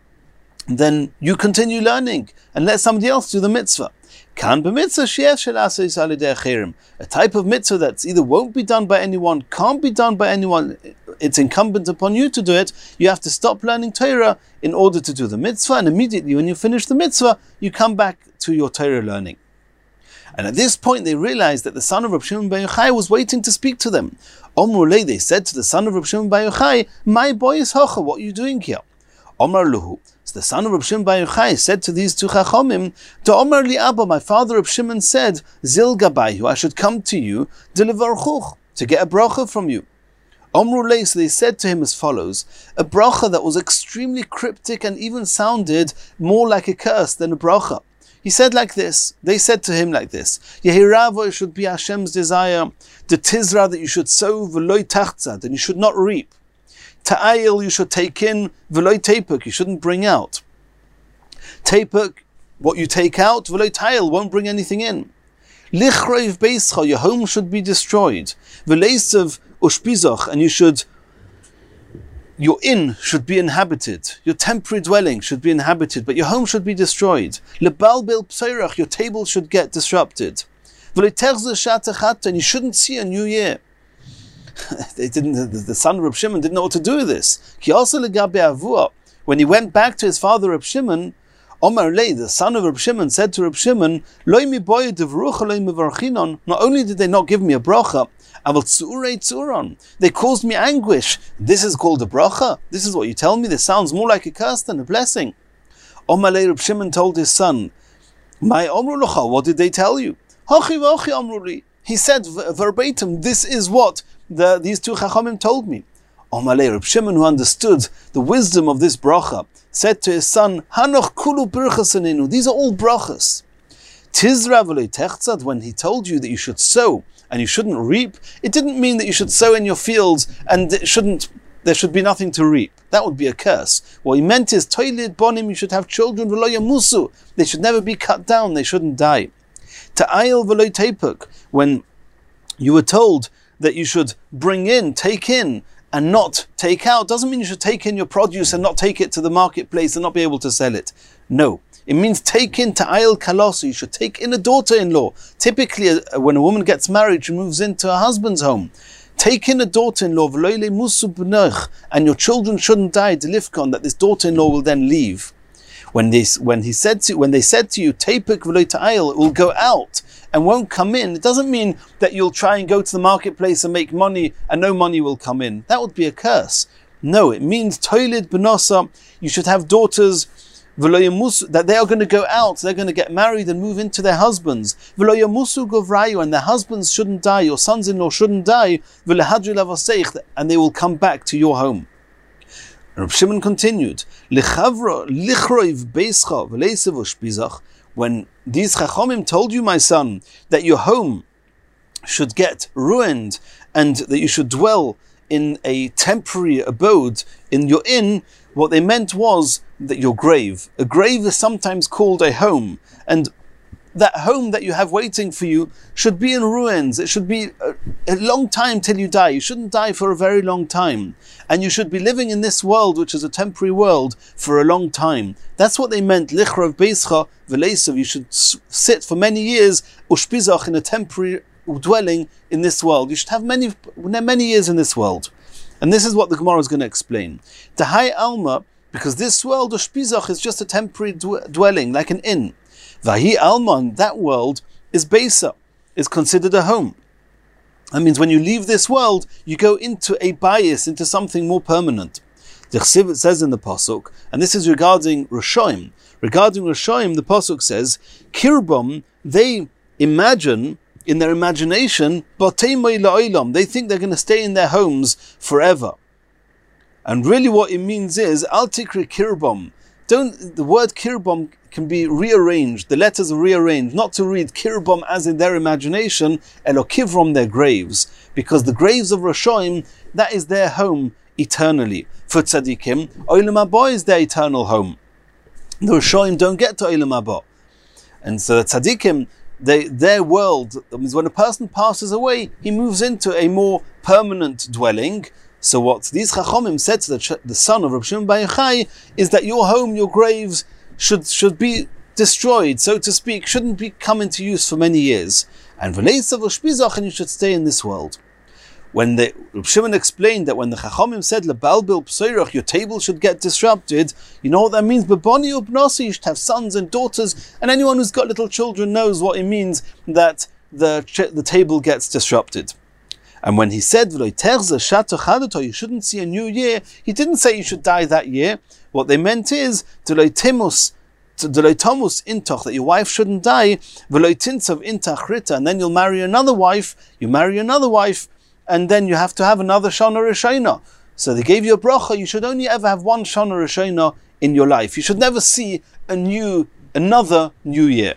then you continue learning and let somebody else do the mitzvah. Kan b'mitzvah she'ef she'la'asei salidei acherim. A type of mitzvah that either won't be done by anyone, can't be done by anyone. It's incumbent upon you to do it. You have to stop learning Torah in order to do the mitzvah, and immediately when you finish the mitzvah, you come back to your Torah learning. And at this point, they realized that the son of Reb Shimon bar Yochai was waiting to speak to them. Omru lei, they said to the son of Reb Shimon bar Yochai, "My boy is hocha, what are you doing here?" Omar luhu. So the son of Reb Shimon bar Yochai said to these two chachomim, "To Omar li Abba, my father Reb Shimon said, Zil gabayhu, I should come to you, delivarchuch, to get a bracha from you." Omru lei, so they said to him as follows, a bracha that was extremely cryptic and even sounded more like a curse than a bracha. He said like this, they said to him like this, Yehiravo, it should be Hashem's desire, the tizra, that you should sow, v'loi tachtzad, and you should not reap. Ta'ayil, you should take in, v'loi tepuk, you shouldn't bring out. Tepuk, what you take out, v'loi ta'ayil, won't bring anything in. Lichroiv beischa, your home should be destroyed. V'leisav ushpizach, and you should, your inn should be inhabited, your temporary dwelling should be inhabited, but your home should be destroyed. Lebalbil pseirach, your table should get disrupted. And you shouldn't see a new year. They didn't. The, the son of Reb Shimon didn't know what to do with this. When he went back to his father Reb Shimon, Omar Lei, the son of Reb Shimon, said to Reb Shimon, not only did they not give me a bracha, they caused me anguish. This is called a bracha? This is what you tell me? This sounds more like a curse than a blessing. Omar Lei, Reb Shimon told his son, "My Omru, what did they tell you?" He said verbatim, this is what the, these two chachamim told me. Omar Lei, Reb Shimon, who understood the wisdom of this bracha, said to his son, Hanoch kulu birchasaninu, these are all brachas. Tizra v'loi techtzad, when he told you that you should sow and you shouldn't reap, it didn't mean that you should sow in your fields and it shouldn't, there should be nothing to reap. That would be a curse. What he meant is, toilid bonim, you should have children, v'lo yamusu, they should never be cut down, they shouldn't die. Ta'ayil v'loi tepuk, when you were told that you should bring in, take in, and not take out, doesn't mean you should take in your produce and not take it to the marketplace and not be able to sell it. No. It means take in ta'ayil kalosu, you should take in a daughter-in-law. Typically, uh, when a woman gets married, she moves into her husband's home. Take in a daughter-in-law, v'loile musu b'noch, and your children shouldn't die, delifkon, that this daughter-in-law will then leave. When they, when he said to, when they said to you, tepuk v'loi ta'ayil, it will go out and won't come in. It doesn't mean that you'll try and go to the marketplace and make money and no money will come in. That would be a curse. No, it means toilid b'nosa, you should have daughters, that they are going to go out, they're going to get married and move into their husbands. And their husbands shouldn't die, your sons-in-law shouldn't die, and they will come back to your home. Reb Shimon continued, when these chachomim told you, my son, that your home should get ruined and that you should dwell in a temporary abode in your inn, what they meant was that your grave, a grave is sometimes called a home, and that home that you have waiting for you should be in ruins. It should be a, a long time till you die. You shouldn't die for a very long time. And you should be living in this world, which is a temporary world, for a long time. That's what they meant. Lichrav beischa v'leisav. You should sit for many years, ushpizach, in a temporary dwelling in this world. You should have many, many years in this world. And this is what the Gemara is going to explain. Tahai alma, because this world, ushpizach, is just a temporary dwelling, like an inn. Vahi alman, that world is beisa, is considered a home. That means when you leave this world, you go into a bias, into something more permanent. The Chsiv, it says in the Pasuk, and this is regarding Rishoim. Regarding Rishoim, the Pasuk says, Kirbom, they imagine, in their imagination, Batei la'olam, they think they're going to stay in their homes forever. And really what it means is, Al tikri kirbom. Don't, the word kirbom can be rearranged, the letters are rearranged, not to read kirbom as in their imagination, elo kivrom, their graves, because the graves of Rishoim, that is their home eternally. For tzaddikim, olam haba is their eternal home. The Rishoim don't get to olam haba. And so the tzaddikim, they, their world, that means when a person passes away, he moves into a more permanent dwelling. So what these Chachomim said to the, the son of Reb Shimon Bar Yochai is that your home, your graves, should should be destroyed, so to speak, shouldn't be come into use for many years. And v'leisav u'shpizach, and you should stay in this world. When the Reb Shimon explained that when the Chachomim said lebalbil psoirach, your table should get disrupted, you know what that means? Beboni ubnasi, you should have sons and daughters, and anyone who's got little children knows what it means that the the table gets disrupted. And when he said you shouldn't see a new year, he didn't say you should die that year. What they meant is timus intoch, that your wife shouldn't die, and then you'll marry another wife, you marry another wife, and then you have to have another Shana Rishona. So they gave you a bracha, you should only ever have one Shana Rishona in your life. You should never see a new, another new year.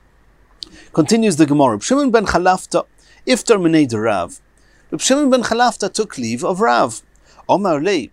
Continues the Gemara. Shimon ben Chalafta, Iftar Minei de Rav. Reb Shimon ben Chalafta took leave of Rav. Omar lei.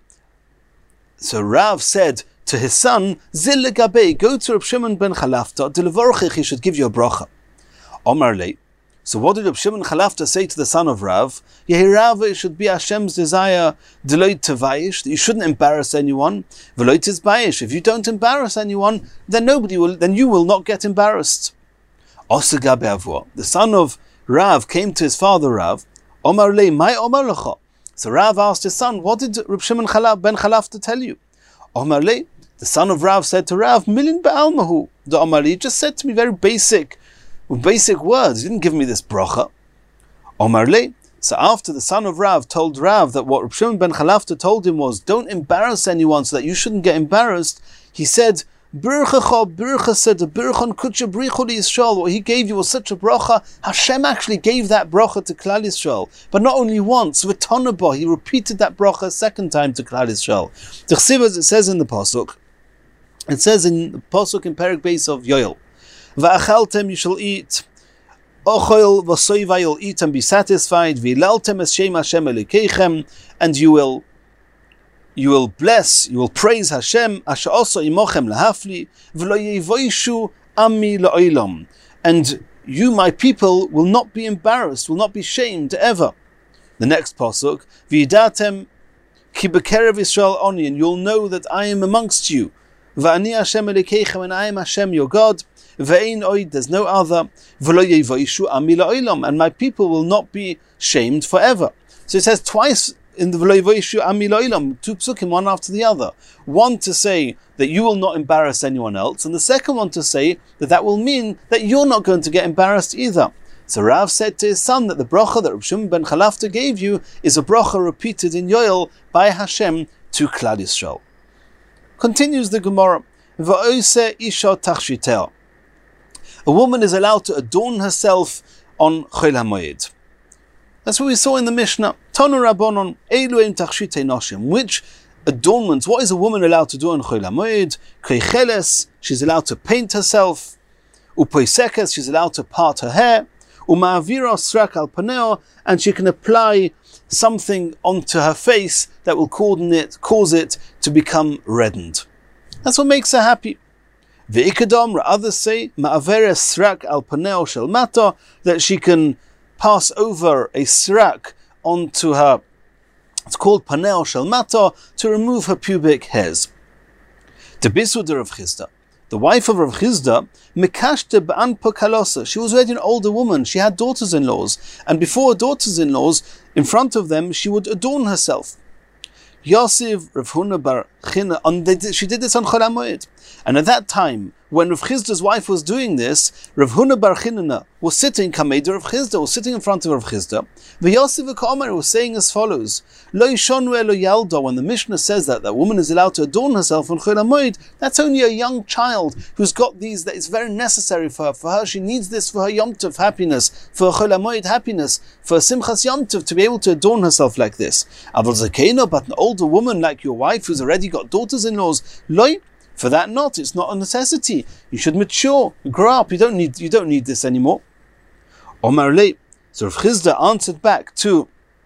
So Rav said to his son, Zil legabei, go to Reb Shimon ben Chalafta, Dilevorchich, he should give you a bracha. Omar lei. So what did Reb Shimon Chalafta say to the son of Rav? Yehi Rav, it should be Hashem's desire, Deloit tevayish, that you shouldn't embarrass anyone. Veloit tizbayish, if you don't embarrass anyone, then nobody will, then you will not get embarrassed. Osagabe avua, the son of Rav came to his father Rav. Omar lei, my Omar lecha. So Rav asked his son, what did Reb Shimon ben Chalafta tell you? Omar lei, the son of Rav said to Rav, Milin be'almahu. The Omar lei just said to me very basic, with basic words. He didn't give me this bracha. Omar lei. So after the son of Rav told Rav that what Reb Shimon ben Chalafta told him was, don't embarrass anyone so that you shouldn't get embarrassed, he said, Birchacha, Bircha said, Birchan Kutsha Brichu Yisrael. What he gave you was such a bracha. Hashem actually gave that bracha to Klal Yisrael, but not only once. With Tonabah, he repeated that bracha a second time to Klal Yisrael. The Chsiv, as it says in the pasuk, it says in the pasuk in Perek Beis of Yoel, Va'achaltem, you shall eat. Ochoil v'soiva, you'll eat and be satisfied. V'ilaltem es shem Hashem elikeichem, and you will You will bless, you will praise Hashem, Asher also imochem lahafli, v'lo yevoishu ami la'olam. And you, my people, will not be embarrassed, will not be shamed ever. The next pasuk, v'yidatem ki b'kerev Yisrael oni, and you'll know that I am amongst you. V'ani Hashem elikeichem, and I am Hashem your God. V'ein oid, there's no other. V'lo yevoishu ami la'olam, and my people will not be shamed forever. So it says twice in the V'loivoishu ami lo'ilam, two psukim, one after the other. One to say that you will not embarrass anyone else, and the second one to say that that will mean that you're not going to get embarrassed either. So Rav said to his son that the bracha that Reb Shimon ben Chalafta gave you is a bracha repeated in Yoel by Hashem to Klal Yisrael. Continues the Gemara. V'oise isha tachshiteh. A woman is allowed to adorn herself on Chol HaMoed. That's what we saw in the Mishnah. Tanu Rabbanon, Eiluim Tachshitei Noshim. Which adornments, what is a woman allowed to do on Chol HaMoed? Keicheles, she's allowed to paint herself. Upoisekes, she's allowed to part her hair. Uma'avira Srak al Paneo, and she can apply something onto her face that will cause it, cause it to become reddened. That's what makes her happy. Ve'ikadam, others say, ma'avere srak al paneo shel mata, that she can pass over a srak onto her, it's called paneo shel mata, to remove her pubic hairs. Debisu de Rav Chisda, the wife of Rav Chisda, Mikashte b'anpa kalosa. She was already an older woman. She had daughters-in-laws, and before her daughters-in-laws, in front of them, she would adorn herself. Yosef Rav Huna bar China, and she did this on Chol HaMoed. And at that time, when Rav Chisda's wife was doing this, Rav Huna bar China was sitting, Kameda Rav Chisda was sitting in front of Rav Chisda. The Yosef Ka'omer was saying as follows: Lo yishonu elo yalda. When the Mishnah says that that woman is allowed to adorn herself on Chol HaMoed, that's only a young child who's got these. That it's very necessary for her. For her, she needs this for her Yom Tov happiness, for her Chol HaMoed happiness, for Simchas Yom Tov to be able to adorn herself like this. Aval zakena, but an older woman like your wife who's already got daughters-in-laws, lo. For that not, it's not a necessity. You should mature, grow up. You don't need, you don't need this anymore. Omar le. So Rav Chisda answered back to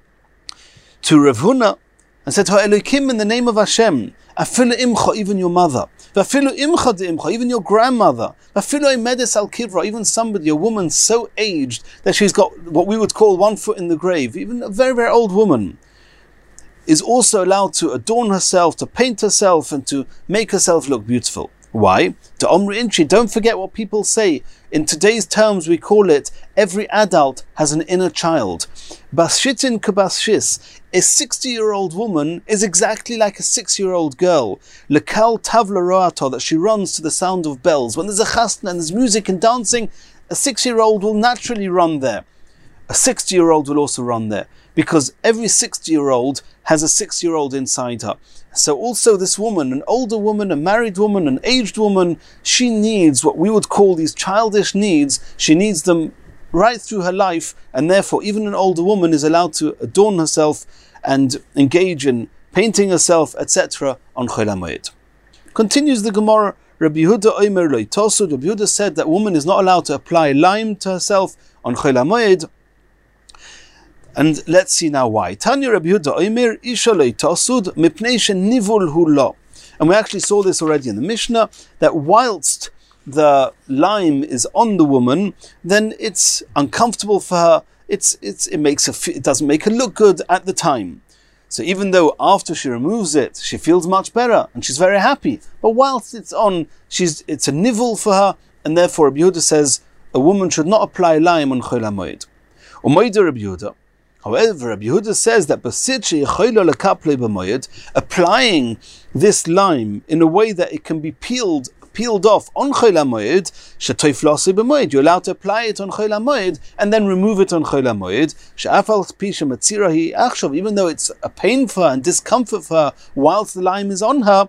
to Rav Huna and said, "Ha Elokim, in the name of Hashem, afilu imcha, even your mother, vafilu imcha de imcha, even your grandmother, vafilu imedes al kivra, even somebody, a woman so aged that she's got what we would call one foot in the grave, even a very very old woman, is also allowed to adorn herself, to paint herself, and to make herself look beautiful." Why? To Omri Inchi, don't forget what people say. In today's terms, we call it, every adult has an inner child. Bashitin kabashis, a sixty-year-old woman is exactly like a six-year-old girl. Lekal tavla roato, that she runs to the sound of bells. When there's a chasna and there's music and dancing, a six-year-old will naturally run there. A sixty-year-old will also run there, because every sixty-year-old has a six-year-old inside her. So also this woman, an older woman, a married woman, an aged woman, she needs what we would call these childish needs. She needs them right through her life, and therefore even an older woman is allowed to adorn herself and engage in painting herself, et cetera on Chol HaMoed. Continues the Gemara, Rabbi Yehuda Omer lo yitosud. Rabbi Yehuda said that woman is not allowed to apply lime to herself on Chol HaMoed. And let's see now why. Tanya Rabbi Yehuda Omer, Isha lo yitosud mipnei shenivul hu lo. And we actually saw this already in the Mishnah, that whilst the lime is on the woman, then it's uncomfortable for her. It's it's it makes her it doesn't make her look good at the time. So even though after she removes it, she feels much better and she's very happy, but whilst it's on, she's it's a nivul for her, and therefore Rabbi Yehuda says a woman should not apply lime on Chol HaMoed. Umayda Rabbi Yehuda. However, Rabbi Yehuda says that applying this lime in a way that it can be peeled peeled off on Chol HaMoed, you're allowed to apply it on Chol HaMoed and then remove it on Chol HaMoed, even though it's a pain for her and discomfort for her whilst the lime is on her,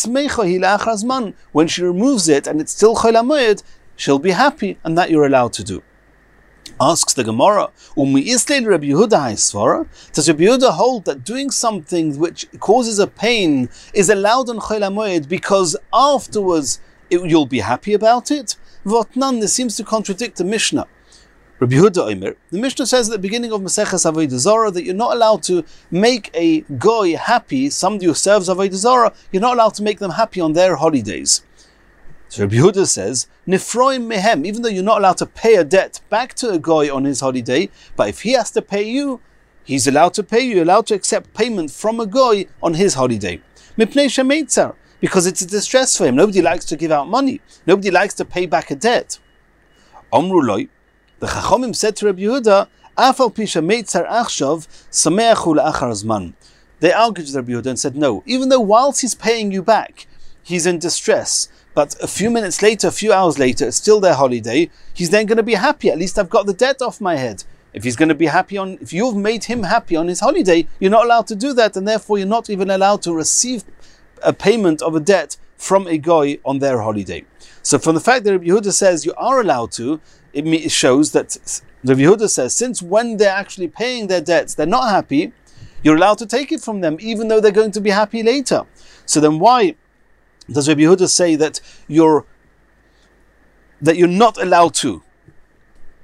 when she removes it and it's still Chol HaMoed, she'll be happy, and that you're allowed to do. Asks the Gemara, does Rabbi Yehuda hold that doing something which causes a pain is allowed on Chol HaMoed because afterwards it, you'll be happy about it? Votnan, this seems to contradict the Mishnah. Rabbi Yehuda Omer, the Mishnah says at the beginning of Maseches Avodah Zarah that you're not allowed to make a goy happy, somebody who serves Avodah Zarah, you're not allowed to make them happy on their holidays. So Rabbi Yehuda says, Nifroim mehem, even though you're not allowed to pay a debt back to a goy on his holiday, but if he has to pay you, he's allowed to pay you, you're allowed to accept payment from a goy on his holiday. Mipnei shemeitzar, because it's a distress for him. Nobody likes to give out money. Nobody likes to pay back a debt. Omru loy, the Chachomim said to Rabbi Yehuda, Afal pisha meitzar achshav sameachu la'achar zman. They argued with Rabbi Yehuda and said, no, even though whilst he's paying you back, he's in distress, but a few minutes later, a few hours later, it's still their holiday, he's then going to be happy. At least I've got the debt off my head. If he's going to be happy on, if you've made him happy on his holiday, you're not allowed to do that, and therefore you're not even allowed to receive a payment of a debt from a goy on their holiday. So from the fact that Rabbi Yehuda says you are allowed to, it shows that Rabbi Yehuda says since when they're actually paying their debts, they're not happy, you're allowed to take it from them, even though they're going to be happy later. So then why does Rabbi Yehuda say that you're that you're not allowed to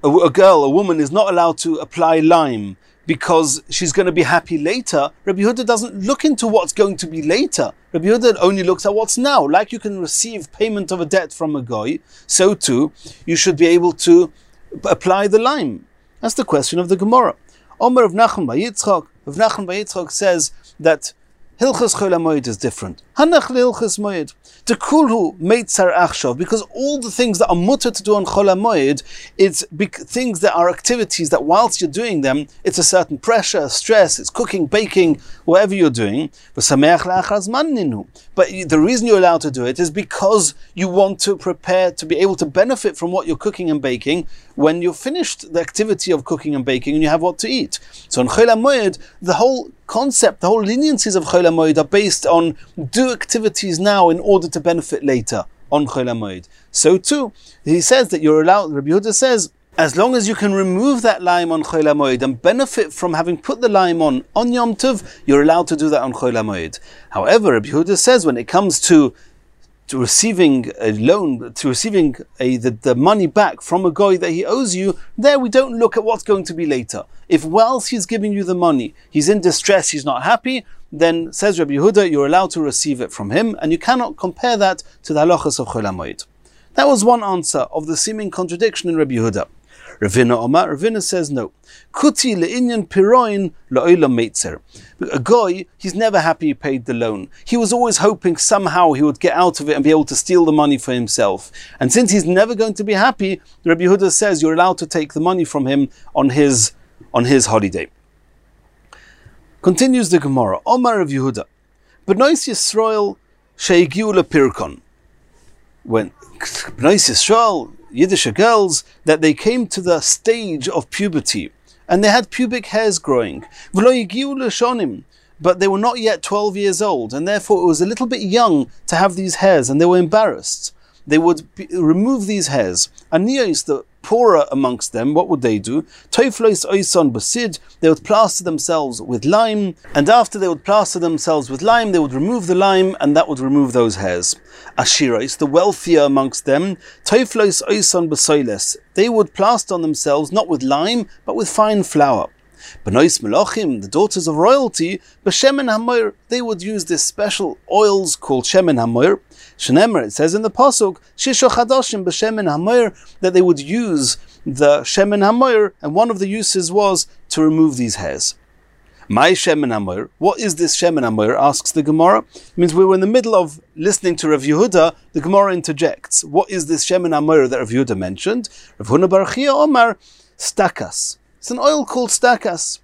a, a girl, a woman is not allowed to apply lime because she's going to be happy later, Rabbi Yehuda doesn't look into what's going to be later. Rabbi Yehuda only looks at what's now. Like you can receive payment of a debt from a goy, so too you should be able to apply the lime. That's the question of the Gemara. Omer of Nachman bar Yitzchak, of Nachman bar Yitzchak says that Hilchas Chol HaMoed is different. Hanach leHilchas Moed. The kulhu meitzar achshav, because all the things that are mutter to do on Chol HaMoed, it's big things that are activities that whilst you're doing them, it's a certain pressure, stress, it's cooking, baking, whatever you're doing. But the reason you're allowed to do it is because you want to prepare to be able to benefit from what you're cooking and baking when you've finished the activity of cooking and baking and you have what to eat. So on Chol HaMoed, the whole concept, the whole leniencies of Chol HaMoed are based on do activities now in order to benefit later on Chol HaMoed. So too, he says that you're allowed, Rabbi Yehuda says, as long as you can remove that lime on Chol HaMoed and benefit from having put the lime on on Yom Tov, you're allowed to do that on Chol HaMoed. However, Rabbi Yehuda says when it comes to to receiving a loan, to receiving a, the, the money back from a goy that he owes you, there we don't look at what's going to be later. If whilst he's giving you the money, he's in distress, he's not happy, then says Rabbi Yehuda, you're allowed to receive it from him, and you cannot compare that to the halachas of Chol HaMoed. That was one answer of the seeming contradiction in Rabbi Yehuda. Ravina Omar, Ravina says no. Kuti le'inyan piroin la'olam meitzer. A guy, he's never happy he paid the loan. He was always hoping somehow he would get out of it and be able to steal the money for himself. And since he's never going to be happy, Rabbi Yehuda says you're allowed to take the money from him on his on his holiday. Continues the Gemara. Omar of Yehuda. B'nois Yisrael she'egiu le'pirkon. When B'nois Yisrael, Yiddish girls, that they came to the stage of puberty and they had pubic hairs growing, but they were not yet twelve years old, and therefore it was a little bit young to have these hairs, and they were embarrassed. They would be, remove these hairs. Aniyos, the poorer amongst them, what would they do? Toiflois oison basid, they would plaster themselves with lime, and after they would plaster themselves with lime, they would remove the lime, and that would remove those hairs. Ashiros, the wealthier amongst them, Toiflois oison basoiles, they would plaster on themselves not with lime, but with fine flour. Benois Melachim, the daughters of royalty, b'shemen hamoir, they would use this special oils called shemen hamoir. Shenemer, it says in the pasuk, shisho chadoshim b'shemen hamoir, that they would use the shemen hamoir, and one of the uses was to remove these hairs. My shemen hamoir, what is this shemen hamoir? Asks the Gemara. It means we were in the middle of listening to Rav Yehuda. The Gemara interjects. What is this shemen hamoir that Rav Yehuda mentioned? Rav Huna bar Chia Omar, stakas. It's an oil called stakas.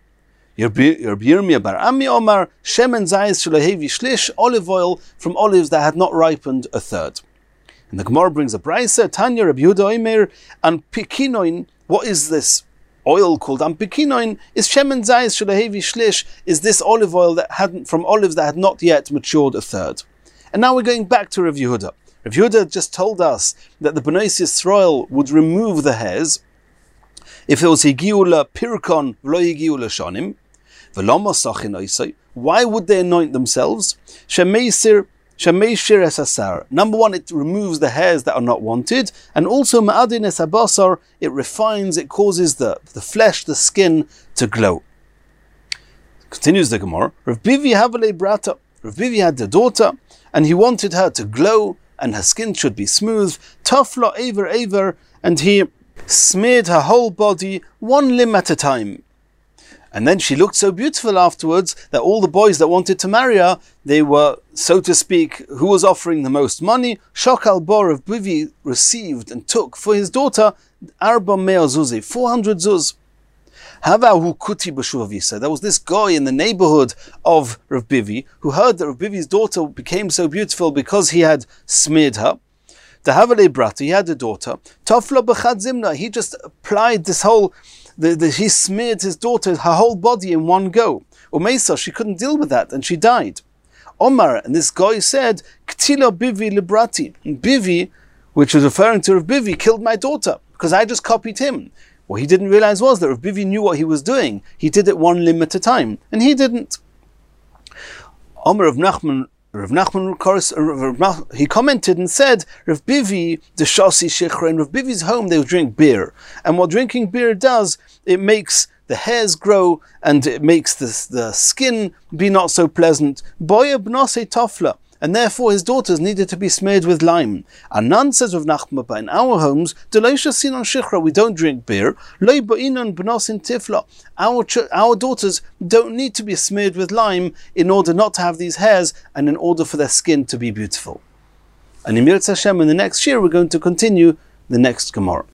Yirmiyah bar Ami Omar, shemen zayis shelahevi shlish, olive oil from olives that had not ripened a third. And the Gemara brings a brayser, Tanya Rabbi Yehuda Omer, and pikinoin. What is this oil called? And pikinoin is shemen zayis shelahevi shlish, is this olive oil that hadn't from olives that had not yet matured a third. And now we're going back to Rav Yehuda. Rav Yehuda just told us that the Bnei Yisrael would remove the hairs if it was higiu la pirkon v'lo higiu la shonim. V'lo masachin oisai. Why would they anoint themselves? Shemeisir shemeishir es asar. Number one, it removes the hairs that are not wanted, and also ma'adin es abasar. It refines, it causes the the flesh, the skin to glow. Continues the Gemara. Rav Bivi havale brata. Rav Bivi had a daughter, and he wanted her to glow, and her skin should be smooth. Tafla aver aver, and he smeared her whole body one limb at a time. And then she looked so beautiful afterwards that all the boys that wanted to marry her, they were, so to speak, who was offering the most money. Shokal Bor of Bivi received and took for his daughter Arba Mea Zuzi, four hundred zuz. Havahu Kuti B'Shuvavisa. There was this guy in the neighborhood of Rav Bivi who heard that Rav Bivi's daughter became so beautiful because he had smeared her. The Havale Brata, he had a daughter. Tafla B'Chad Zimna, he just applied this whole, the, the, he smeared his daughter, her whole body in one go. Umesa, she couldn't deal with that and she died. Omar, and this guy said, Ktila Bivi Librati. Bivi, which was referring to Rav Bivi, killed my daughter because I just copied him. What he didn't realize was that Rav Bivi knew what he was doing. He did it one limb at a time, and he didn't. Omer of Nachman Rav Nachman, he commented and said, Rav Bivi, the Shasi Shichra, in Rav Bivi's home they would drink beer. And what drinking beer does, it makes the hairs grow and it makes the, the skin be not so pleasant. Boya b'nasei tofla. And therefore his daughters needed to be smeared with lime. Anan says of Nachman, but in our homes, sinon shichra, we don't drink beer. Loi ba'inon b'nosin tifla. Our our daughters don't need to be smeared with lime in order not to have these hairs and in order for their skin to be beautiful. And in Mirz Hashem, in the next year, we're going to continue the next Gemara.